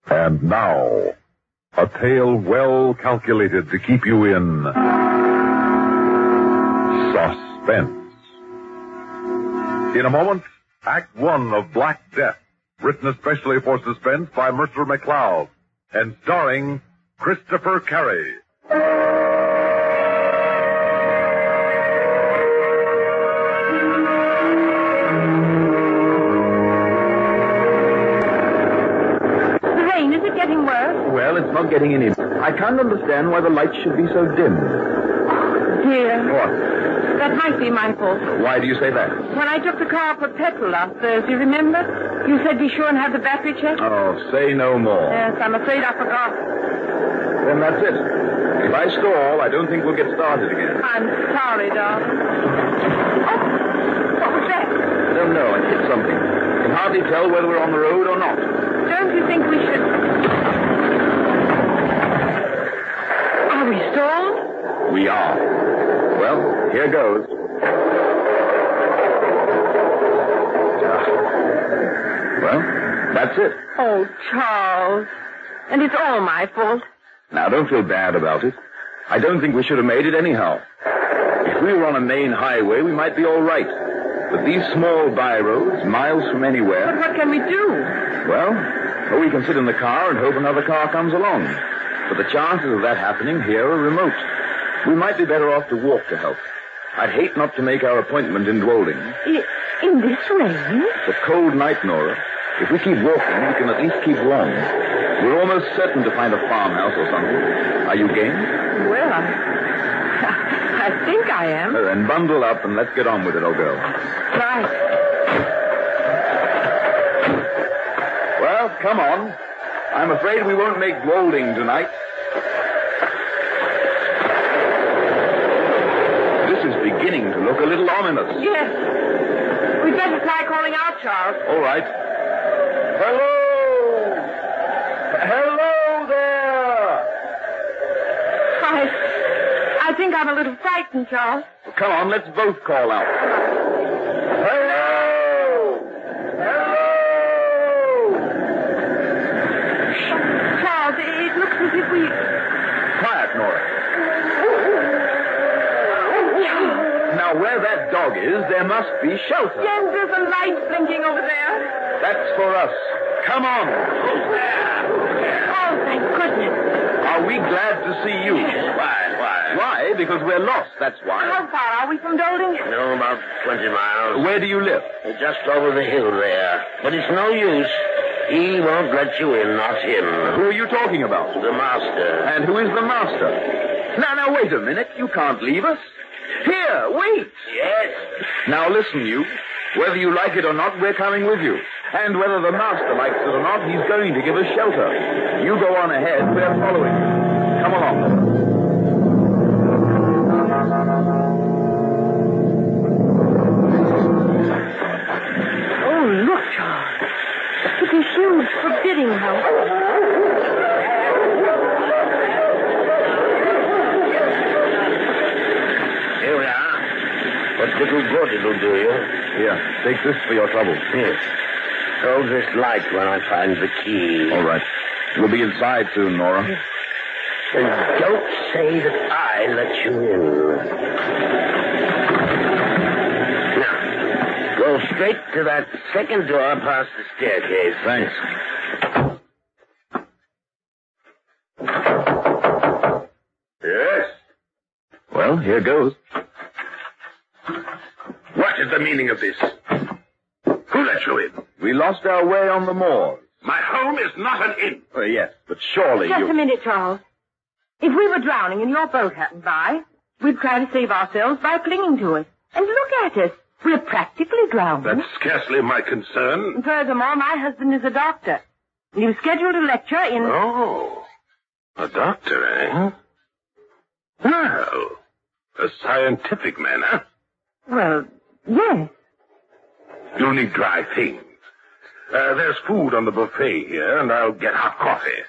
And now, a tale well calculated to keep you in suspense. In a moment, Act One of Black Death, written especially for suspense by Mercer McLeod, and starring Christopher Carey. Well, it's not getting any. I can't understand why the lights should be so dim. Dear. What? That might be my fault. Why do you say that? When I took the car for petrol last Thursday, remember? You said be sure and have the battery checked? Oh, say no more. Yes, I'm afraid I forgot. Then that's it. If I stall, I don't think we'll get started again. I'm sorry, darling. Oh, what was that? Don't know. I hit something. Can hardly tell whether we're on the road or not. Don't you think we should... Are we stalled? We are. Well, here goes. Well, that's it. Oh, Charles. And it's all my fault. Now, don't feel bad about it. I don't think we should have made it anyhow. If we were on a main highway, we might be all right. But these small by-roads, miles from anywhere... But what can we do? Well, we can sit in the car and hope another car comes along. But the chances of that happening here are remote. We might be better off to walk to help. I'd hate not to make our appointment in Dwolding. In this rain? It's a cold night, Nora. If we keep walking, we can at least keep warm. We're almost certain to find a farmhouse or something. Are you game? Well, I think I am. Then bundle up and let's get on with it, old girl. Right. Well, come on. I'm afraid we won't make Dwolding tonight. This is beginning to look a little ominous. Yes. We'd better try calling out, Charles. All right. Hello! Hello there! I think I'm a little frightened, Charles. Well, come on, let's both call out. Hello! Hello! Charles, it looks as if we... Quiet, Nora. Now, where that dog is, there must be shelter. Jen, there's a light blinking over there. That's for us. Come on. Oh, thank goodness. Are we glad to see you? Why? Because we're lost, that's why. How far are we from Dwolding? No, about 20 miles. Where do you live? Just over the hill there. But it's no use. He won't let you in, not him. Who are you talking about? The master. And who is the master? Now, wait a minute. You can't leave us. Here, wait. Yes. Now, listen, you. Whether you like it or not, we're coming with you. And whether the master likes it or not, he's going to give us shelter. You go on ahead. We're following you. Come along. Oh, look, Charles. It's a huge, forbidding house. Here we are. What little good it'll do you. Here, take this for your trouble. Yes. Hold this light when I find the key. All right. We'll be inside soon, Nora. And don't say that I let you in. Now, go straight to that second door past the staircase. Thanks. Yes? Well, here goes. What is the meaning of this? Who let you in? We lost our way on the moors. My home is not an inn. Yes, but surely Just you... a minute, Charles. If we were drowning and your boat happened by, we'd try to save ourselves by clinging to it. And look at us. We're practically drowned. That's scarcely my concern. And furthermore, my husband is a doctor. And he was scheduled to lecture in... Oh, a doctor, eh? Well, a scientific man, huh? Well, yes. You'll need dry things. There's food on the buffet here, and I'll get hot coffee.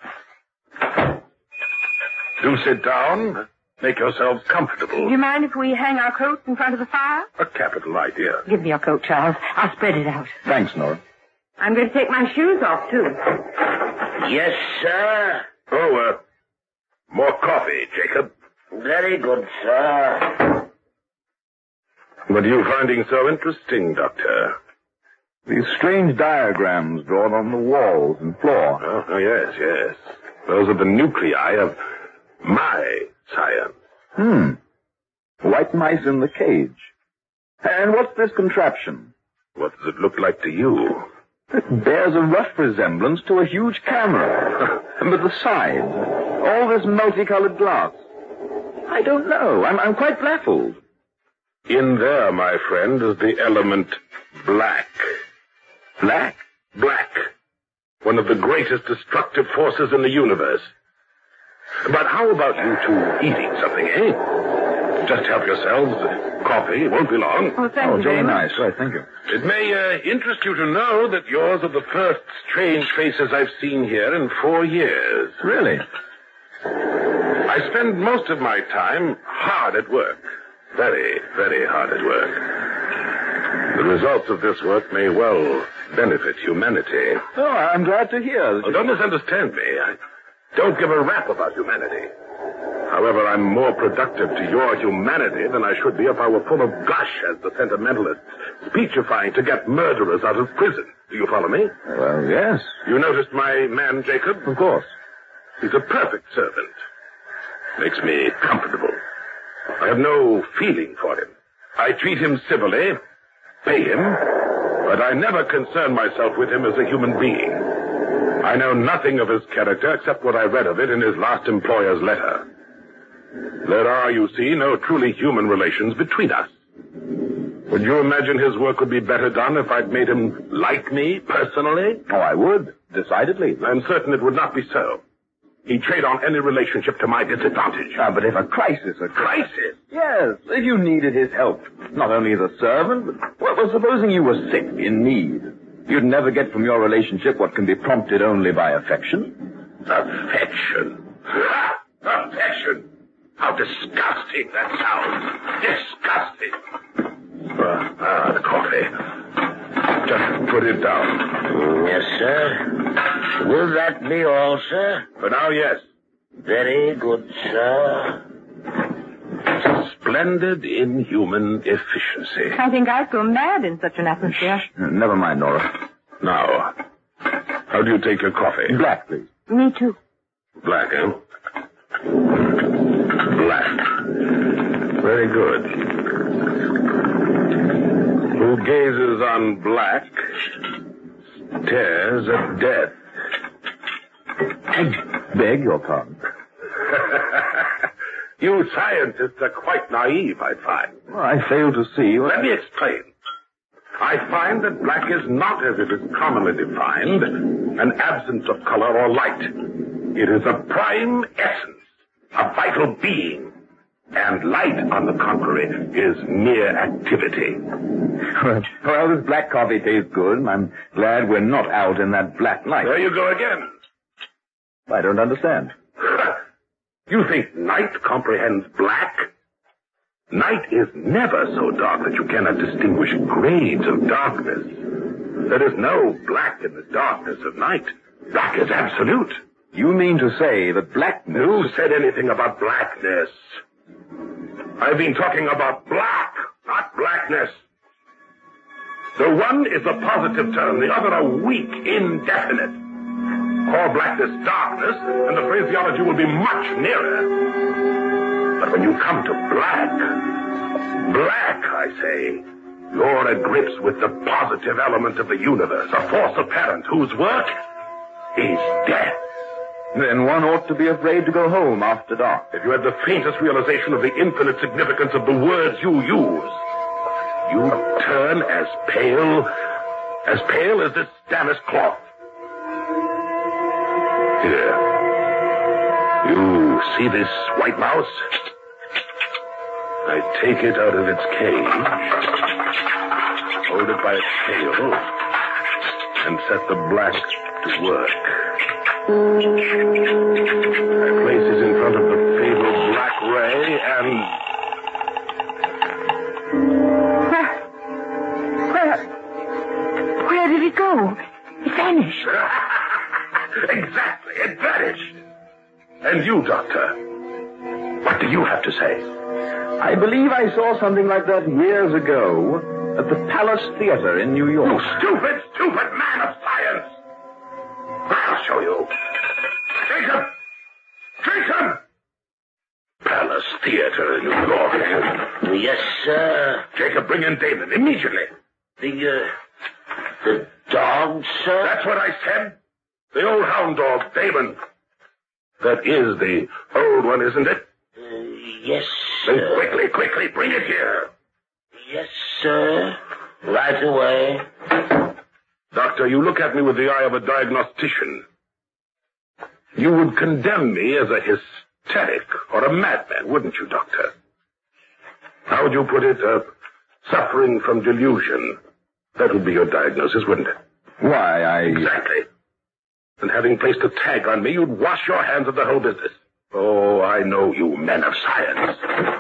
Do sit down. Make yourselves comfortable. Do you mind if we hang our coats in front of the fire? A capital idea. Give me your coat, Charles. I'll spread it out. Thanks, Nora. I'm going to take my shoes off, too. Yes, sir. Oh, more coffee, Jacob. Very good, sir. What are you finding so interesting, Doctor? These strange diagrams drawn on the walls and floor. Oh, yes. Those are the nuclei of my science. White mice in the cage. And what's this contraption? What does it look like to you? It bears a rough resemblance to a huge camera. And at the side, all this multicolored glass. I don't know. I'm quite baffled. In there, my friend, is the element black. Black? Black. One of the greatest destructive forces in the universe. But how about you two eating something, eh? Just help yourselves. Coffee won't be long. Oh, thank you very much. Nice. Right, thank you. It may interest you to know that yours are the first strange faces I've seen here in 4 years. Really? I spend most of my time hard at work. Very, very hard at work. The results of this work may well benefit humanity. Oh, I'm glad to hear. Oh, don't misunderstand me. I don't give a rap about humanity. However, I'm more productive to your humanity than I should be if I were full of gush as the sentimentalists, speechifying to get murderers out of prison. Do you follow me? Well, yes. You noticed my man, Jacob? Of course. He's a perfect servant. Makes me comfortable. I have no feeling for him. I treat him civilly, pay him, but I never concern myself with him as a human being. I know nothing of his character except what I read of it in his last employer's letter. There are, you see, no truly human relations between us. Would you imagine his work would be better done if I'd made him like me personally? Oh, I would. Decidedly. I'm certain it would not be so. He'd trade on any relationship to my disadvantage. But if a crisis occurred... Crisis? Yes, if you needed his help. Not only as a servant, but... Well, supposing you were sick, in need. You'd never get from your relationship what can be prompted only by affection. Affection? Affection? How disgusting that sounds. Disgusting. The coffee. Just put it down. Yes, sir. Will that be all, sir? For now, yes. Very good, sir. Splendid inhuman efficiency. I think I'd go mad in such an atmosphere. Never mind, Nora. Now, how do you take your coffee? Black, please. Me too. Black, eh? Black. Very good. Who gazes on black stares at death. I beg your pardon. You scientists are quite naive, I find. Well, I fail to see... Let me explain. I find that black is not, as it is commonly defined, an absence of color or light. It is a prime essence, a vital being. And light, on the contrary, is mere activity. Well, this black coffee tastes good, and I'm glad we're not out in that black night. There you go again. I don't understand. You think night comprehends black? Night is never so dark that you cannot distinguish grades of darkness. There is no black in the darkness of night. Black is absolute. You mean to say that blackness... Who said anything about blackness? I've been talking about black, not blackness. The one is a positive term, the other a weak, indefinite. Call blackness darkness, and the phraseology will be much nearer. But when you come to black, I say, you're at grips with the positive element of the universe, a force apparent whose work is death. Then one ought to be afraid to go home after dark. If you had the faintest realization of the infinite significance of the words you use, you'd turn as pale as this damask cloth. Here. You see this white mouse? I take it out of its cage, hold it by its tail, and set the black to work. I place it in front of the fatal black ray and... Where did it go? It vanished. Exactly. It vanished. And you, Doctor, what do you have to say? I believe I saw something like that years ago at the Palace Theater in New York. You stupid, stupid man of science! I'll show you. Jacob! Jacob! Palace Theater in New York. Yes, sir. Jacob, bring in Damon immediately. The dog, sir? That's what I said. The old hound dog, Damon. That is the old one, isn't it? Yes, Then sir. quickly, bring it here. Yes, sir. Right away. Doctor, you look at me with the eye of a diagnostician. You would condemn me as a hysteric or a madman, wouldn't you, Doctor? How would you put it? Suffering from delusion. That would be your diagnosis, wouldn't it? Why, Exactly. And having placed a tag on me, you'd wash your hands of the whole business. Oh, I know you men of science.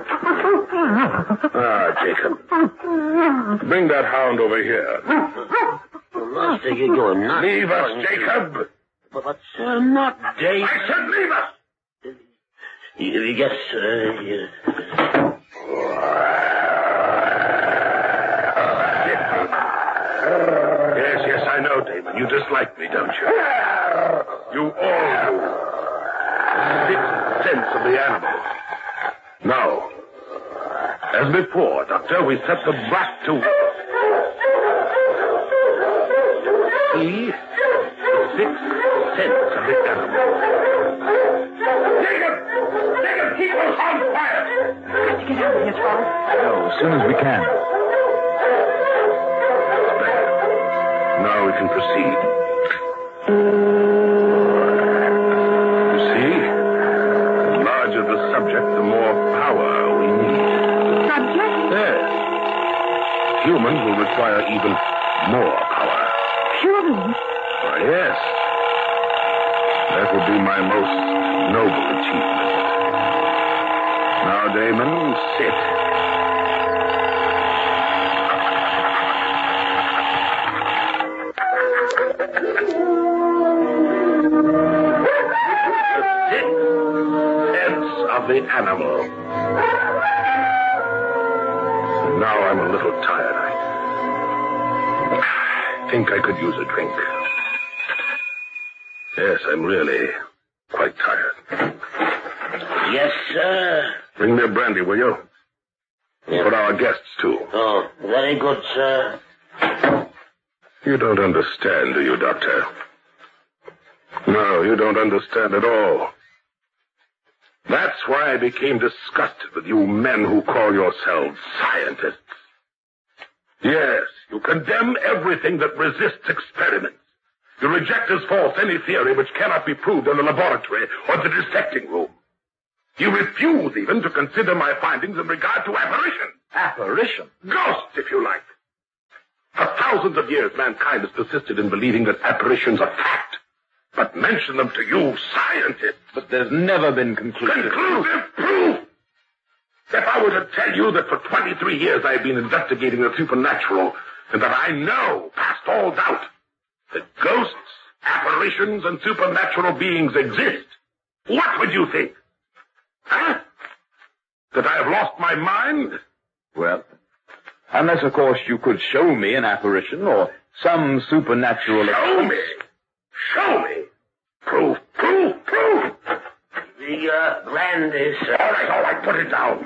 Jacob. Bring that hound over here. Master, you're going nuts. Leave us, Jacob. But sir, not Dave. I said leave us. Yes, sir. Yes, I know, Damon. You dislike me, don't you? You all do. Sixth sense of the animal. Now, as before, Doctor, we set the black to work. See? Sixth sense of the animal. Jacob! Keep those hounds quiet! Let's get out of here, Charles. no, as soon as we can. Now we can proceed. You see, the larger the subject, the more power we need. Subject? Yes. Humans will require even more power. Humans? Why, yes. That would be my most noble achievement. Now, Damon, sit. The animal. Now I'm a little tired. I think I could use a drink. Yes, I'm really quite tired. Yes, sir. Bring me a brandy, will you? Yeah. For our guests, too. Oh, very good, sir. You don't understand, do you, Doctor? No, you don't understand at all. That's why I became disgusted with you men who call yourselves scientists. Yes, you condemn everything that resists experiments. You reject as false any theory which cannot be proved in the laboratory or the dissecting room. You refuse even to consider my findings in regard to apparition. Apparition? Ghosts, if you like. For thousands of years, mankind has persisted in believing that apparitions are fact. But mention them to you, scientists. But there's never been conclusive proof. If I were to tell you that for 23 years I have been investigating the supernatural, and that I know, past all doubt, that ghosts, apparitions, and supernatural beings exist, what would you think? Huh? That I have lost my mind? Well, unless, of course, you could show me an apparition or some supernatural... Show me. Proof. The brandy, sir. All right, put it down.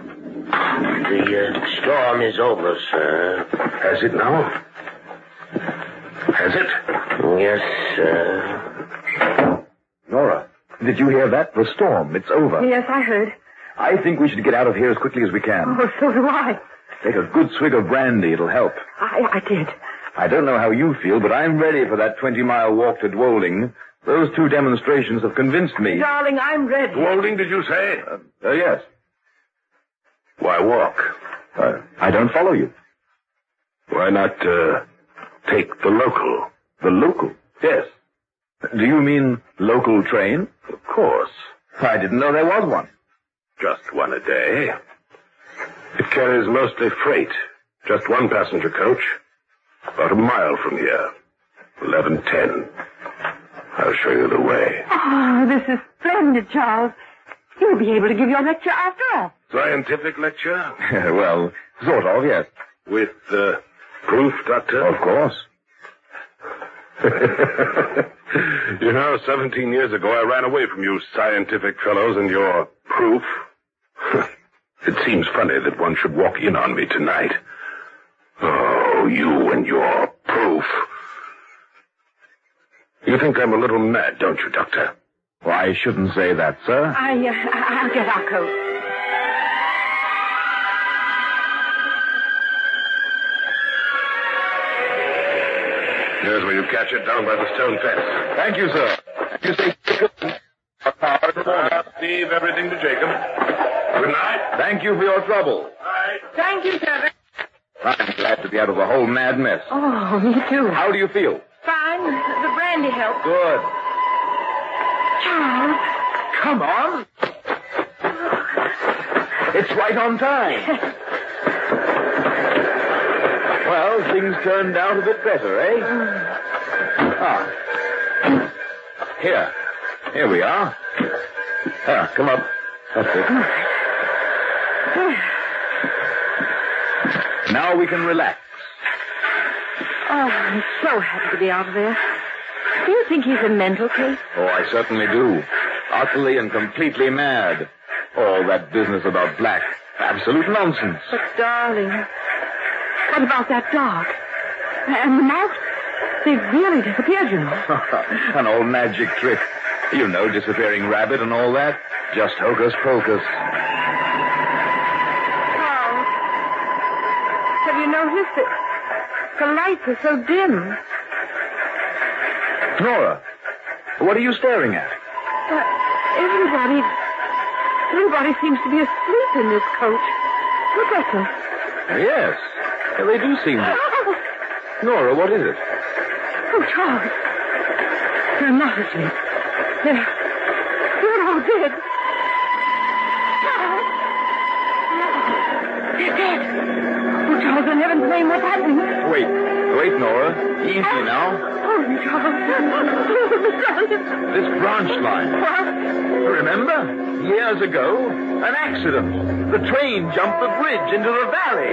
The storm is over, sir. Has it now? Has it? Yes, sir. Nora, did you hear that? The storm. It's over. Yes, I heard. I think we should get out of here as quickly as we can. Oh, so do I. Take a good swig of brandy. It'll help. I did. I don't know how you feel, but I'm ready for that 20-mile walk to Dwolding. Those two demonstrations have convinced me. Darling, I'm ready. Dwolding, did you say? Yes. Why walk? I don't follow you. Why not, take the local? The local? Yes. Do you mean local train? Of course. I didn't know there was one. Just one a day. It carries mostly freight. Just one passenger coach. About a mile from here. 11:10. I'll show you the way. Oh, this is splendid, Charles. You'll be able to give your lecture after all. Scientific lecture? Well, sort of, yes. With proof, Doctor? Of course. 17 years ago I ran away from you scientific fellows and your proof. It seems funny that one should walk in on me tonight. Oh, you and your proof. You think I'm a little mad, don't you, Doctor? Well, I shouldn't say that, sir. I'll get our coat. Here's where you catch it, down by the stone fence. Thank you, sir. You say Leave everything to Jacob. Good night. Thank you for your trouble. Bye. Thank you, sir. I'm glad to be out of the whole mad mess. Oh, me too. How do you feel? Fine. The brandy helped. Good. Charles. Come on. It's right on time. Well, things turned out a bit better, eh? Here we are. Come up. That's it. Now we can relax. Oh, I'm so happy to be out of there. Do you think he's a mental case? Oh, I certainly do. Utterly and completely mad. All that business about Black. Absolute nonsense. But, darling, what about that dog? And the mouse? They've really disappeared, you know. An old magic trick. You know, disappearing rabbit and all that. Just hocus pocus. Charles, have you noticed that the lights are so dim? Nora, what are you staring at? Everybody seems to be asleep in this coach. Look at them. Yes, they do seem to. Nora, what is it? Oh, Charles. They're not asleep. They're all dead. Charles. They're dead. Oh, Charles, in heaven's name, what's happening? Wait, Nora. Easy now. Oh, Charles. This branch line. What? Remember? Years ago, an accident. The train jumped the bridge into the valley.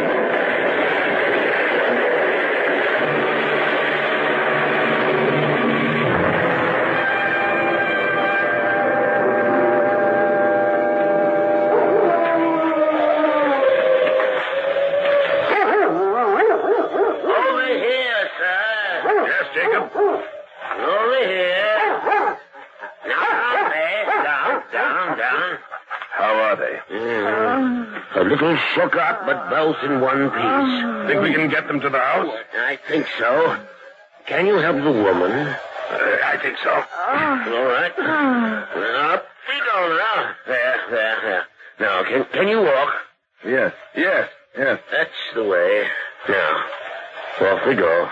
Over here, sir. Yes, Jacob? Over here. Now, down. How are they? A little shook up, but both in one piece. Think we can get them to the house? I think so. Can you help the woman? I think so. All right. Up we go now. There. Now, can you walk? Yes. That's the way. Now, off we go.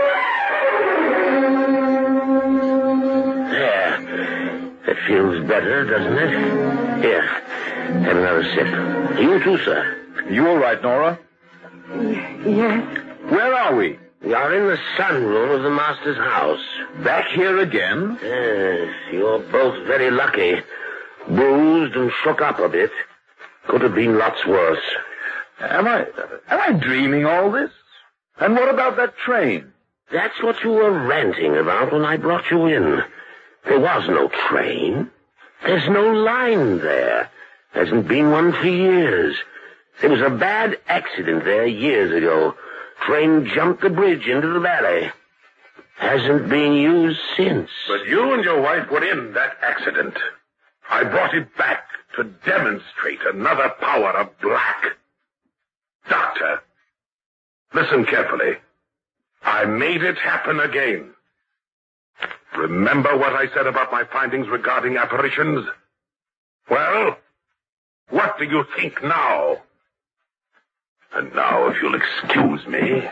There. It feels better, doesn't it? Here, have another sip. You too, sir. You all right, Nora? Yes. Where are we? We are in the sunroom of the master's house. Back here again? Yes, you're both very lucky. Bruised and shook up a bit. Could have been lots worse. Am I dreaming all this? And what about that train? That's what you were ranting about when I brought you in. There was no train. There's no line there. Hasn't been one for years. There was a bad accident there years ago. Train jumped the bridge into the valley. Hasn't been used since. But you and your wife were in that accident. I brought it back to demonstrate another power of Black. Doctor, listen carefully. I made it happen again. Remember what I said about my findings regarding apparitions? Well, what do you think now? And now, if you'll excuse me.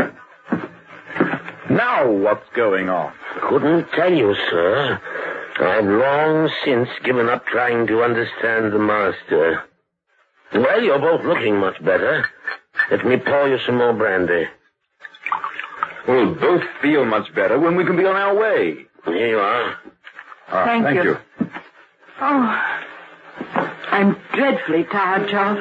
Now what's going on? Couldn't tell you, sir. I've long since given up trying to understand the master. Well, you're both looking much better. Let me pour you some more brandy. We'll both feel much better when we can be on our way. Here you are. Thank you. Oh, I'm dreadfully tired, Charles.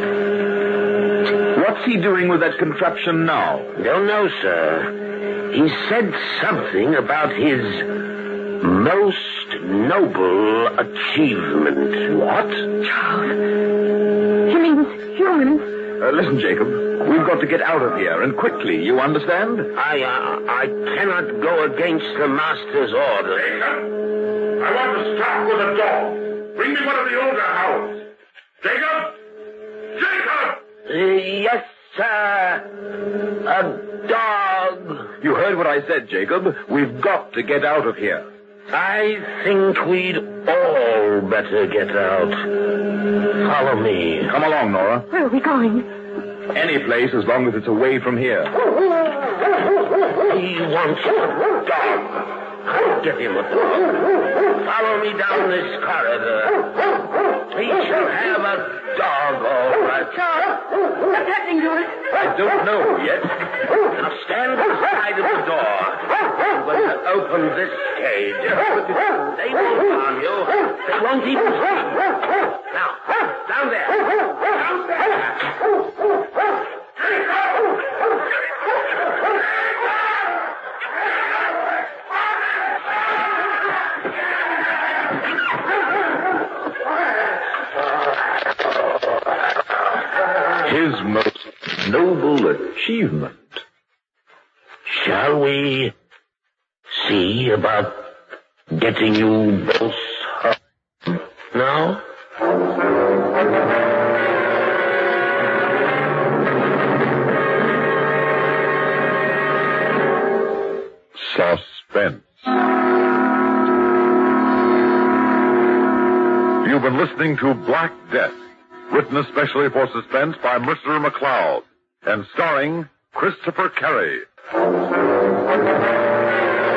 What's he doing with that contraption now? Don't know, sir. He said something about his most noble achievement. What? Charles, he means humans. Listen, Jacob. We've got to get out of here, and quickly, you understand? I cannot go against the master's order. Jacob, I want to start with a dog. Bring me one of the older hounds. Jacob! Jacob! Yes, sir. A dog. You heard what I said, Jacob. We've got to get out of here. I think we'd all better get out. Follow me. Come along, Nora. Where are we going? Any place as long as it's away from here. He wants a dog. I'll get him a dog. Follow me down this corridor. He shall have a dog, all right. Charles, what's happening to us? I don't know yet. Now stand aside of the door. I'm going to open this cage. They won't harm you. They won't even see you. Now, down there. Down there. His most noble achievement. Shall we see about getting you both home now? Suspense. You've been listening to Black Death, written especially for Suspense by Mercer McLeod, and starring Christopher Carey.